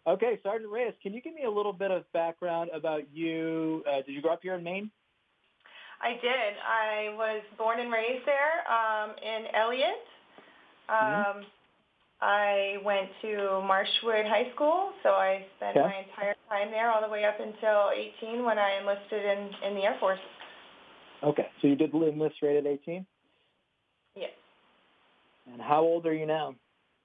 Okay, Sergeant Reyes, can you give me a little bit of background about you? Did you grow up here in Maine? I did. I was born and raised there in Elliott. Hmm. I went to Marshwood High School, so I spent Okay. my entire time there all the way up until 18 when I enlisted in the Air Force. Okay, so you did enlist right at 18? Yes. And how old are you now?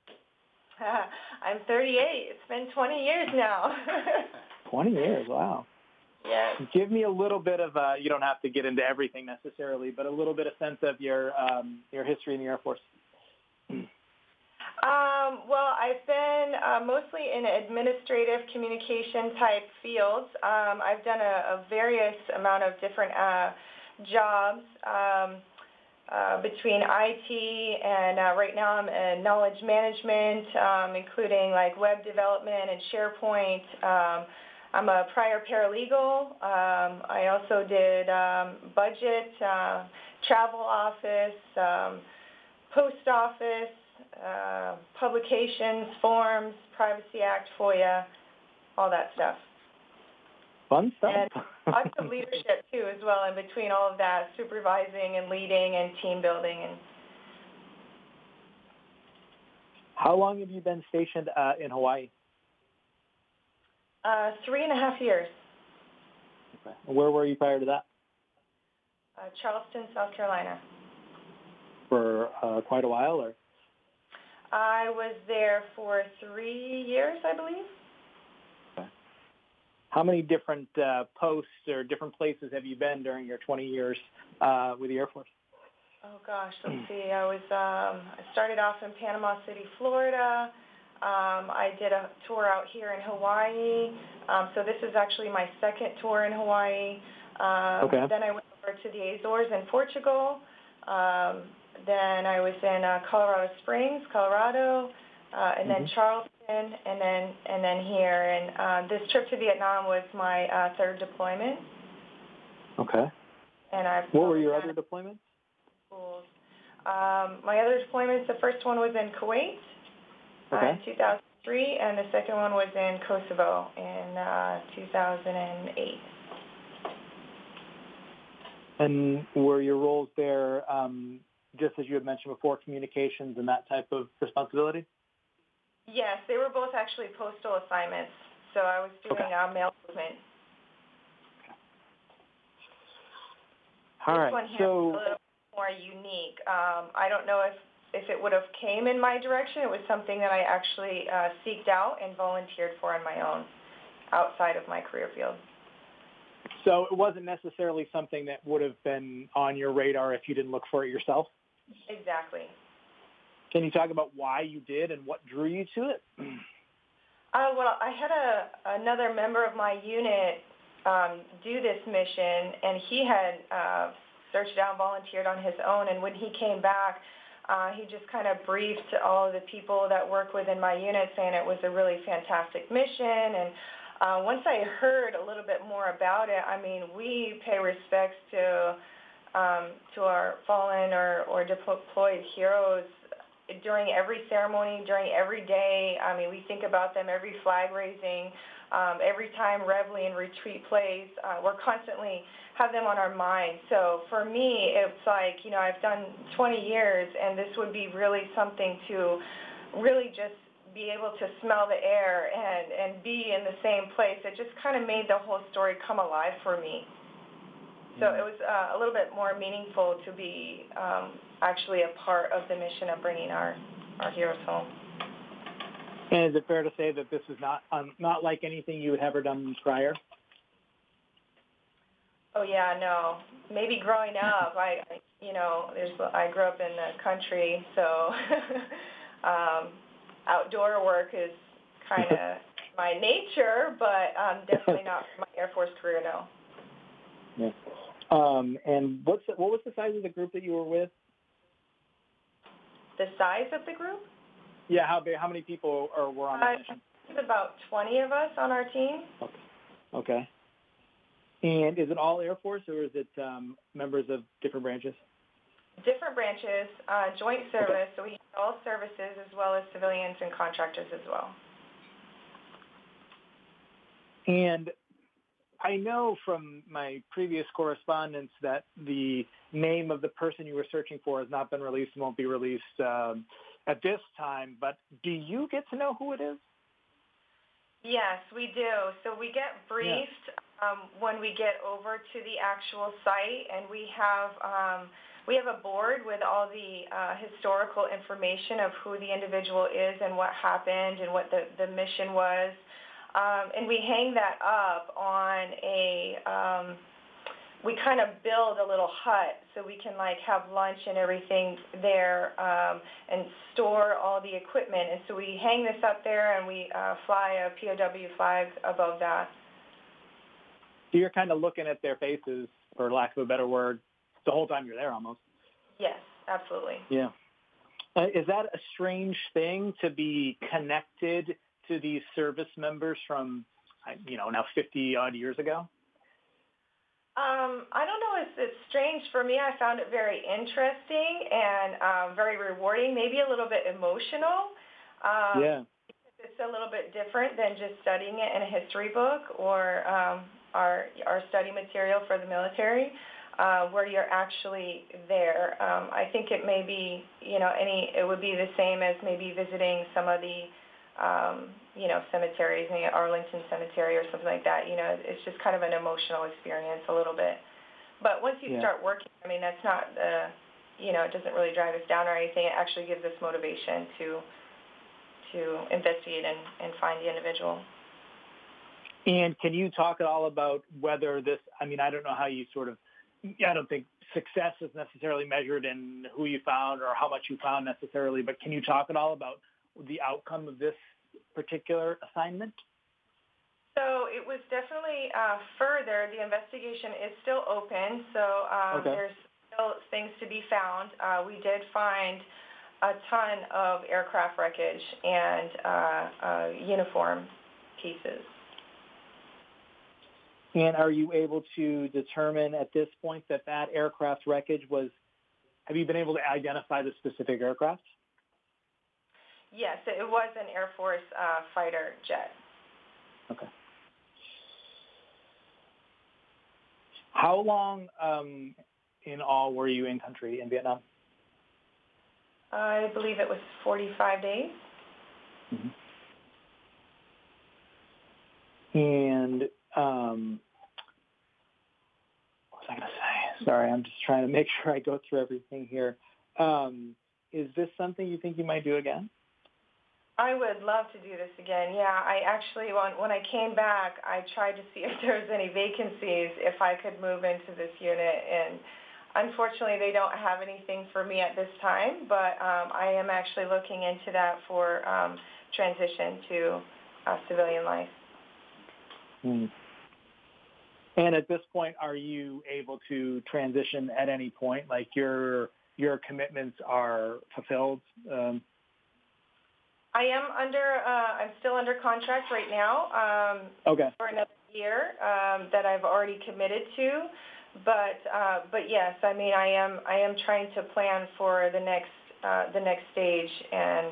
I'm 38. It's been 20 years now. 20 years, wow. Yes. Give me a little bit of, you don't have to get into everything necessarily, but a little bit of sense of your history in the Air Force. Well, I've been mostly in administrative communication type fields. I've done a various amount of different jobs between IT and right now I'm in knowledge management, including like web development and SharePoint. I'm a prior paralegal. I also did budget, travel office, post office, publications, forms, Privacy Act, FOIA, all that stuff. Fun stuff. And lots of leadership too as well in between all of that, supervising and leading and team building. And How long have you been stationed in Hawaii? 3.5 years. Okay. And where were you prior to that? Charleston, South Carolina. For quite a while, or? I was there for 3 years, I believe. Okay. How many different posts or different places have you been during your 20 years with the Air Force? Oh gosh, let's see. I started off in Panama City, Florida. I did a tour out here in Hawaii. So this is actually my second tour in Hawaii. Okay. Then I went over to the Azores in Portugal. Then I was in Colorado Springs, Colorado, and then Charleston, and then here. And this trip to Vietnam was my third deployment. Okay. And what were your other deployments? Schools. My other deployments, the first one was in Kuwait in 2003, and the second one was in Kosovo in 2008. And were your roles there, just as you had mentioned before, communications and that type of responsibility? Yes, they were both actually postal assignments. So I was doing mail movement. All right. This one here is a little more unique. I don't know if it would have came in my direction. It was something that I actually seeked out and volunteered for on my own outside of my career field. So it wasn't necessarily something that would have been on your radar if you didn't look for it yourself? Exactly. Can you talk about why you did and what drew you to it? Well, I had another member of my unit do this mission, and he had searched out and volunteered on his own. And when he came back, he just kind of briefed all of the people that work within my unit saying it was a really fantastic mission. And once I heard a little bit more about it, I mean, we pay respects to our fallen or deployed heroes during every ceremony, during every day. I mean, we think about them every flag raising, every time reveille and retreat plays. We're constantly have them on our mind. So for me, it's like, I've done 20 years, and this would be really something to really just be able to smell the air and be in the same place. It just kind of made the whole story come alive for me. So it was a little bit more meaningful to be actually a part of the mission of bringing our heroes home. And is it fair to say that this is not like anything you had ever done prior? Oh yeah, no. Maybe growing up, I grew up in the country, so outdoor work is kind of my nature, but definitely not my Air Force career, no. Yeah. And what was the size of the group that you were with? The size of the group? Yeah, how many people were on the mission? It's about 20 of us on our team. Okay. And is it all Air Force, or is it members of different branches? Different branches, joint service, so we have all services as well as civilians and contractors as well. And I know from my previous correspondence that the name of the person you were searching for has not been released and won't be released at this time. But do you get to know who it is? Yes, we do. So we get briefed when we get over to the actual site, and we have a board with all the historical information of who the individual is and what happened and what the mission was. And we hang that up on we kind of build a little hut so we can have lunch and everything there and store all the equipment. And so we hang this up there and we fly a POW flag above that. So you're kind of looking at their faces, for lack of a better word, the whole time you're there almost. Yes, absolutely. Yeah. Is that a strange thing to be connected to these service members from, now 50-odd years ago? I don't know. It's strange. For me, I found it very interesting and very rewarding, maybe a little bit emotional. Yeah. It's a little bit different than just studying it in a history book or our study material for the military, where you're actually there. I think it may be, it would be the same as maybe visiting some of the cemeteries, maybe Arlington Cemetery or something like that. It's just kind of an emotional experience a little bit. But once you start working, that's not, it doesn't really drive us down or anything. It actually gives us motivation to investigate and find the individual. And can you talk at all about whether this, I don't know how you I don't think success is necessarily measured in who you found or how much you found necessarily, but can you talk at all about the outcome of this particular assignment? So it was definitely further. The investigation is still open, so there's still things to be found. We did find a ton of aircraft wreckage and uniform pieces. And are you able to determine at this point that aircraft wreckage have you been able to identify the specific aircraft? Yes, it was an Air Force fighter jet. Okay. How long in all were you in country in Vietnam? I believe it was 45 days. Mm-hmm. And what was I going to say? Sorry, I'm just trying to make sure I go through everything here. Is this something you think you might do again? I would love to do this again. Yeah, I actually, when I came back, I tried to see if there was any vacancies, if I could move into this unit. And unfortunately, they don't have anything for me at this time, but I am actually looking into that for transition to civilian life. Mm. And at this point, are you able to transition at any point? Like your commitments are fulfilled? I'm still under contract right now for another year that I've already committed to. But yes, I am trying to plan for the next stage, and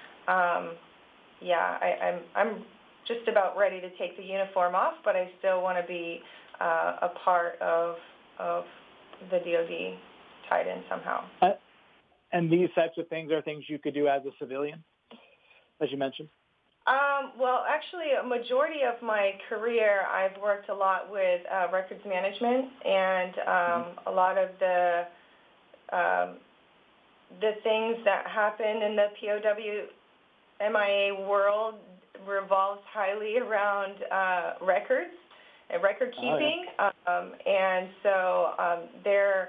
I'm just about ready to take the uniform off, but I still want to be a part of the DoD tied in somehow. And these types of things are things you could do as a civilian, as you mentioned? Well, actually, a majority of my career, I've worked a lot with records management, and a lot of the things that happen in the POW MIA world revolves highly around records and record keeping, and so they're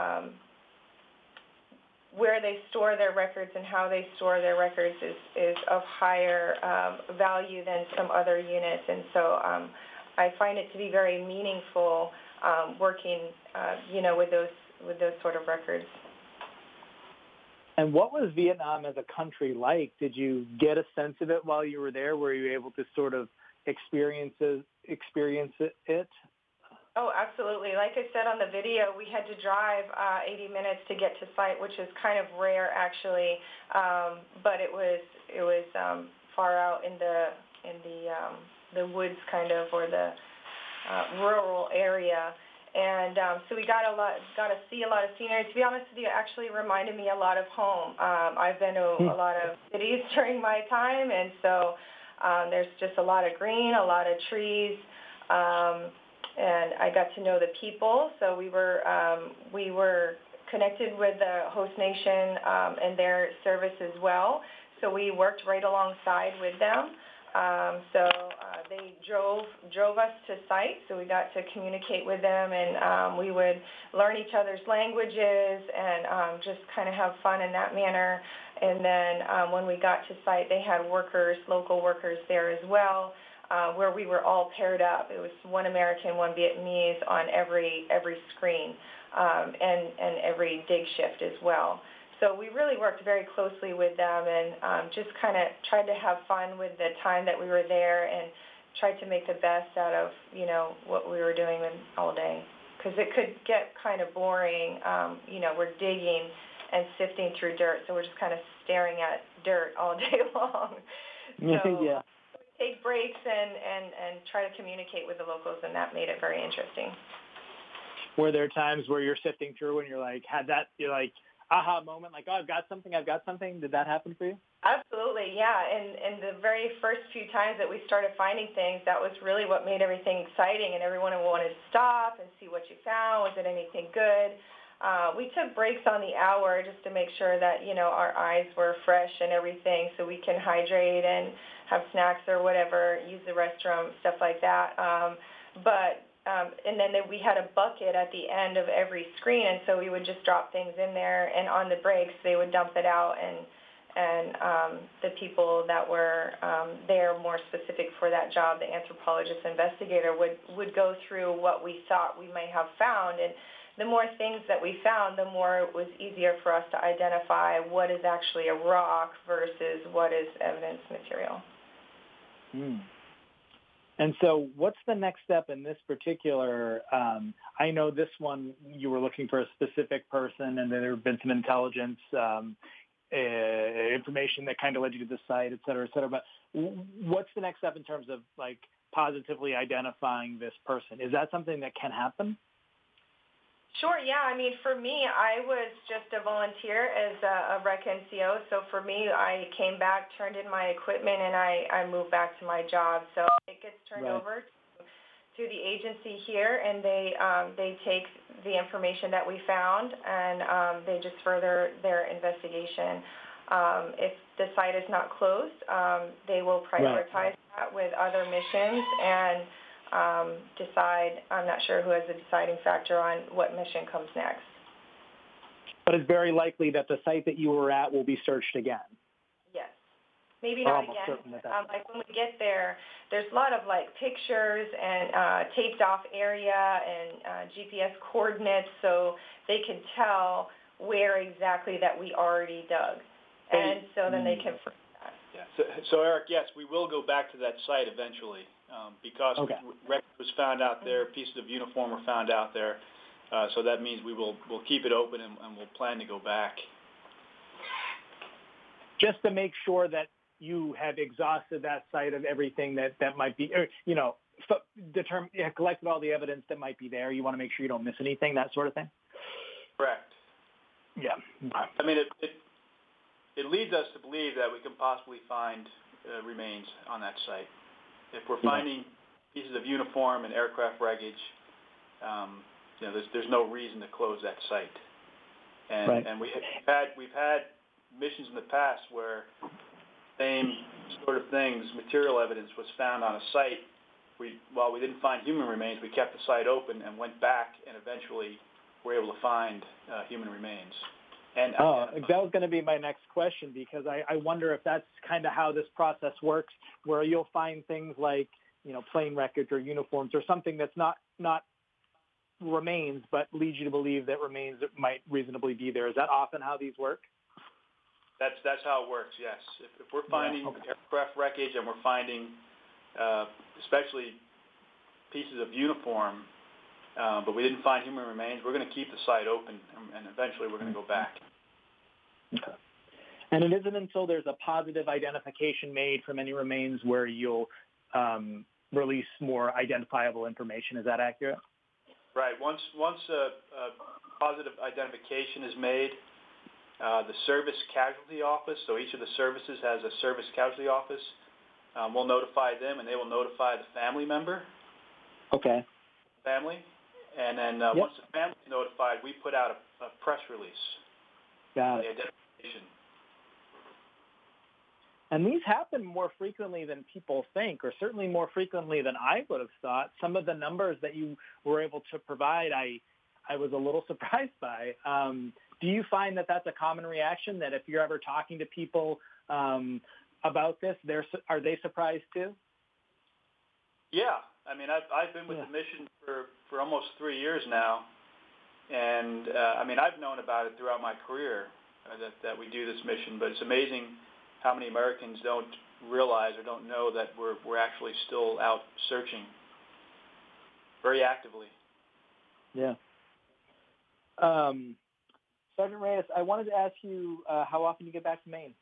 where they store their records and how they store their records is of higher value than some other units. And so I find it to be very meaningful working, with those sort of records. And what was Vietnam as a country like? Did you get a sense of it while you were there? Were you able to sort of experience it? Oh, absolutely. Like I said on the video, we had to drive 80 minutes to get to site, which is kind of rare, actually. But it was far out in the the woods kind of, or the rural area. And so we got to see a lot of scenery. To be honest with you, it actually reminded me a lot of home. I've been to a lot of cities during my time, and so there's just a lot of green, a lot of trees, and I got to know the people. So we were connected with the host nation and their service as well. So we worked right alongside with them. They drove us to site, so we got to communicate with them, and we would learn each other's languages and just kind of have fun in that manner. And then when we got to site, they had local workers there as well, where we were all paired up. It was one American, one Vietnamese on every screen, and every dig shift as well. So we really worked very closely with them, and just kind of tried to have fun with the time that we were there, and tried to make the best out of, what we were doing all day. Because it could get kind of boring. We're digging and sifting through dirt, so we're just kind of staring at dirt all day long. So yeah. we take breaks and try to communicate with the locals, and that made it very interesting. Were there times where you're sifting through and you're like, aha moment, like, oh, I've got something? Did that happen for you? Absolutely, yeah. And the very first few times that we started finding things, that was really what made everything exciting, and everyone wanted to stop and see what you found. Was it anything good? We took breaks on the hour just to make sure that, our eyes were fresh and everything, so we can hydrate and have snacks or whatever, use the restroom, stuff like that. And then we had a bucket at the end of every screen, and so we would just drop things in there, and on the breaks they would dump it out, and the people that were there more specific for that job, the anthropologist investigator, would go through what we thought we may have found. And the more things that we found, the more it was easier for us to identify what is actually a rock versus what is evidence material. And so what's the next step in this particular, I know this one you were looking for a specific person, and then there have been some intelligence information that kind of led you to the site, et cetera, but what's the next step in terms of like positively identifying this person? Is that something that can happen? Sure, yeah. I mean, for me, I was just a volunteer as a rec NCO. So for me, I came back, turned in my equipment, and I moved back to my job. So it gets turned over to the agency here, and they take the information that we found, and they just further their investigation. If the site is not closed, they will prioritize that with other missions and decide. I'm not sure who has the deciding factor on what mission comes next. But it's very likely that the site that you were at will be searched again. Yes. Maybe not again. Like when we get there, there's a lot of like pictures and taped off area and GPS coordinates, so they can tell where exactly that we already dug. And so then they can... Yeah. So Eric, yes, we will go back to that site eventually because record was found out there, pieces of uniform were found out there. So that means we'll keep it open and we'll plan to go back. Just to make sure that you have exhausted that site of everything that might be, collected all the evidence that might be there. You want to make sure you don't miss anything, that sort of thing? Correct. Yeah. I mean, it leads us to believe that we can possibly find remains on that site. If we're finding pieces of uniform and aircraft wreckage, there's no reason to close that site. And we've had missions in the past where same sort of things, material evidence was found on a site. While we didn't find human remains, we kept the site open and went back and eventually were able to find human remains. And that was going to be my next question, because I wonder if that's kind of how this process works, where you'll find things like, plane wreckage or uniforms or something that's not remains, but leads you to believe that remains might reasonably be there. Is that often how these work? That's how it works, yes. If we're finding aircraft wreckage and we're finding especially pieces of uniform, but we didn't find human remains, we're going to keep the site open, and eventually we're going to go back. Okay. And it isn't until there's a positive identification made from any remains where you'll release more identifiable information. Is that accurate? Right. Once a positive identification is made, the service casualty office, so each of the services has a service casualty office, we'll notify them, and they will notify the family member. Okay. Family. And then once the family is notified, we put out a press release. Got it. The identification. And these happen more frequently than people think, or certainly more frequently than I would have thought. Some of the numbers that you were able to provide, I was a little surprised by. Do you find that that's a common reaction, that if you're ever talking to people about this, are they surprised too? Yeah. I mean, I've been with the mission for almost 3 years now. And, I mean, I've known about it throughout my career that we do this mission, but it's amazing how many Americans don't realize or don't know that we're actually still out searching very actively. Yeah. Sergeant Reyes, I wanted to ask you how often you get back to Maine.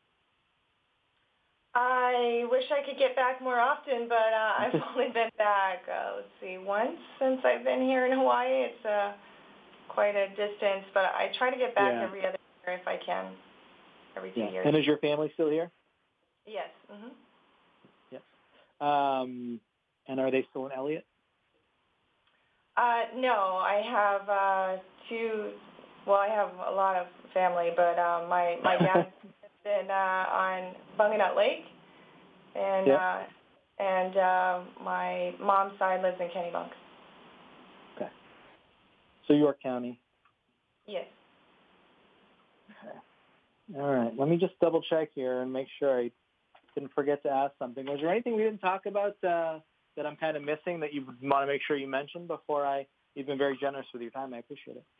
I wish I could get back more often, but I've only been back, once since I've been here in Hawaii. It's quite a distance, but I try to get back every other year if I can, every 2 years. And is your family still here? Yes. Mm-hmm. Yes. And are they still in Elliott? No, I have I have a lot of family, but my dad in on Bunganut Lake, and my mom's side lives in Kennebunk. Okay. So York County. Yes. Okay. All right. Let me just double check here and make sure I didn't forget to ask something. Was there anything we didn't talk about that I'm kind of missing that you want to make sure you mentioned before you've been very generous with your time. I appreciate it.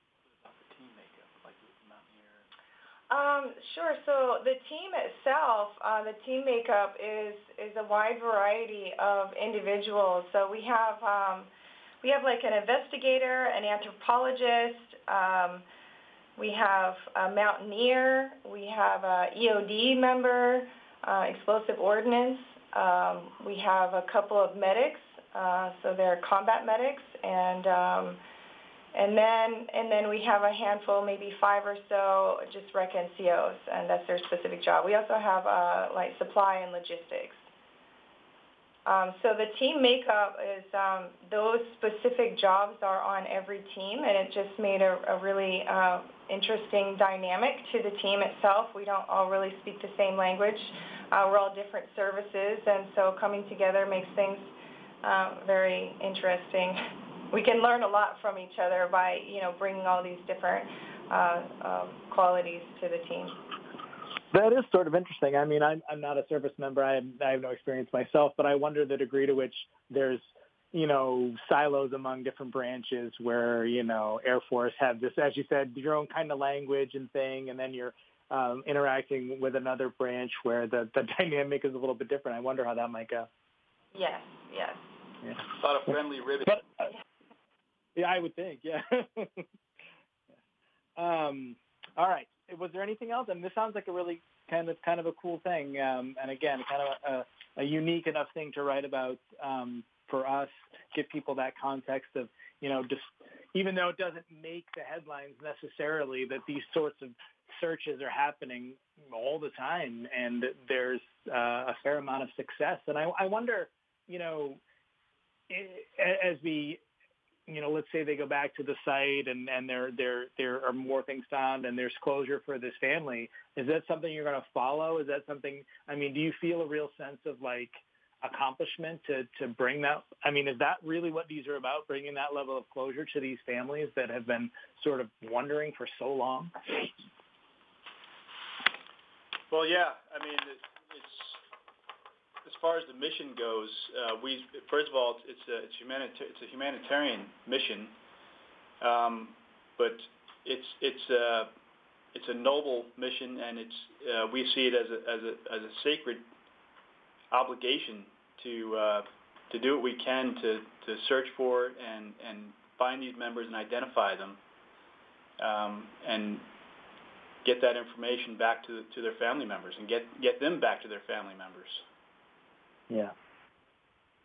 Sure. So the team itself, the team makeup is a wide variety of individuals. So we have like an investigator, an anthropologist, we have a mountaineer, we have a EOD member, explosive ordnance. We have a couple of medics, so they're combat medics, and then we have a handful, maybe 5 or so, just rec NCOs, and that's their specific job. We also have like supply and logistics. So the team makeup is those specific jobs are on every team, and it just made a really interesting dynamic to the team itself. We don't all really speak the same language. We're all different services, and so coming together makes things very interesting. We can learn a lot from each other by, bringing all these different qualities to the team. That is sort of interesting. I mean, I'm not a service member. I have no experience myself, but I wonder the degree to which there's, silos among different branches where, Air Force have this, as you said, your own kind of language and thing, and then you're interacting with another branch where the dynamic is a little bit different. I wonder how that might go. Yes. Yeah. A lot of friendly ribbon. But, yeah, I would think, yeah. All right. Was there anything else? And this sounds like a really kind of a cool thing. And again, kind of a unique enough thing to write about for us, give people that context of, just even though it doesn't make the headlines necessarily, that these sorts of searches are happening all the time, and there's a fair amount of success. And I wonder, as we, let's say they go back to the site and there are more things found and there's closure for this family. Is that something you're going to follow? Is that something, do you feel a real sense of like accomplishment to bring that? Is that really what these are about, bringing that level of closure to these families that have been sort of wondering for so long? Well, yeah. It's as far as the mission goes, first of all, it's a humanitarian mission, but it's a noble mission, and we see it as a sacred obligation to do what we can to search for and find these members and identify them, and get that information back to their family members and get them back to their family members. Yeah.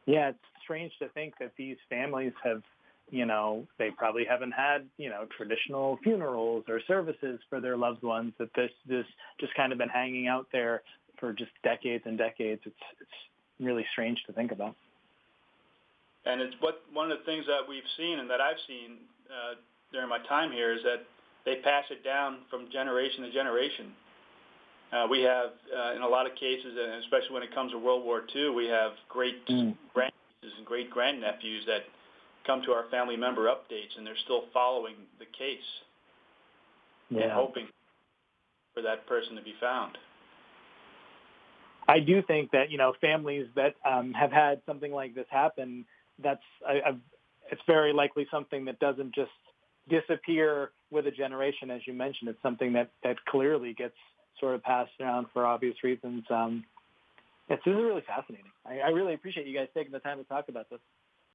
Yeah, it's strange to think that these families have, they probably haven't had, traditional funerals or services for their loved ones, that this just kind of been hanging out there for just decades and decades. It's really strange to think about. And it's one of the things that we've seen and that I've seen during my time here is that they pass it down from generation to generation. We have, in a lot of cases, and especially when it comes to World War II, we have great grandnieces and great grandnephews that come to our family member updates, and they're still following the case and hoping for that person to be found. I do think that, families that have had something like this happen, it's very likely something that doesn't just disappear with a generation, as you mentioned. It's something that clearly gets sort of passed around for obvious reasons. This is really fascinating. I really appreciate you guys taking the time to talk about this.